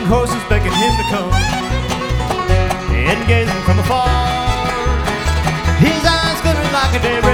galloping horses beckon him to come, and gazing from afar, his eyes glitter like a daybreak